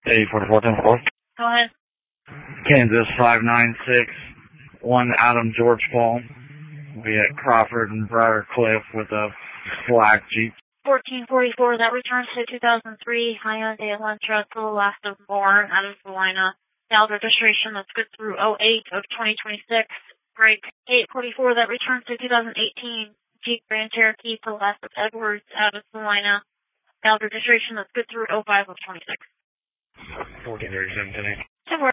844 Go ahead. Kansas 596, Adam George Paul. We at Crawford and Briar Cliff with a black Jeep. 1444, that returns to 2003 Hyundai Elantra, to the last of more, out of Salina. Valid registration that's good through 08 of 2026. Break 844, that returns to 2018 Jeep Grand Cherokee, to the last of Edwards, out of Salina. Valid registration that's good through 05 of 26. 1437,